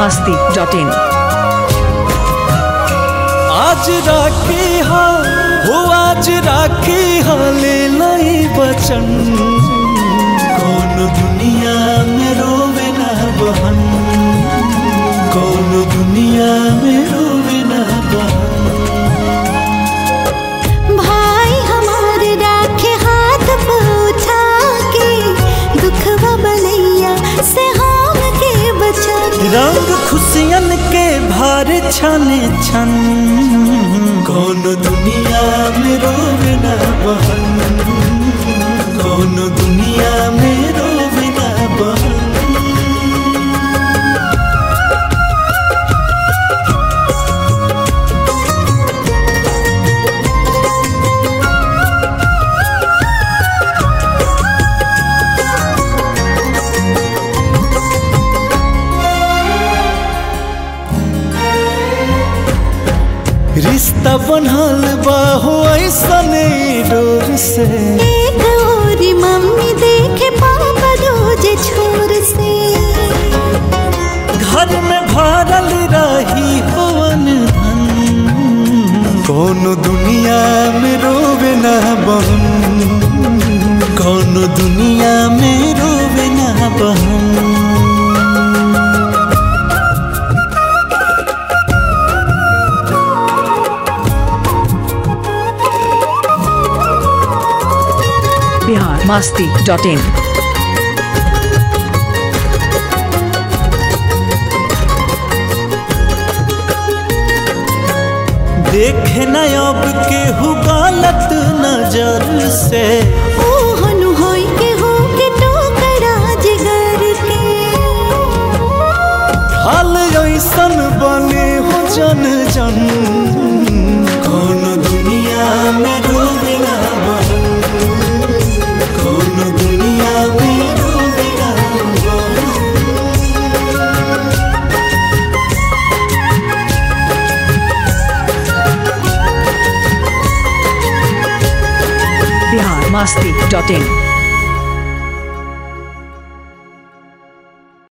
masti.in। आज राखी हा हो आज राखी हा ले लाई बचन, कौन दुनिया में रोवे ना बहन, कौन दुनिया में रोवे ना बहन। भाई हमारे राखे हाथ पे उठा के, दुखवा बलैया से हम के बचा के। रंग खुशियन के भार छाने छन, कौन दुनिया में रोवे ना बहन, कौन दुनिया में रोवे ना बहन। रिश्ता बनल बा हो ऐसने डोर से, एक और मम्मी देखे पापा रोज छोर से। घर में भरल रही होवन धन, कौन दुनिया में रोवे ना बहन, कौन दुनिया में रोवे ना बहन। masti.in। देखे न अब केहू गलत नजर से, ओहनु होई के हो के टोकरा जिगर के। हाल ऐसन बने हो जन जन, कौन दुनिया में रोवे ना बहन, कौन दुनिया में रोवे ना बहन। masti.in।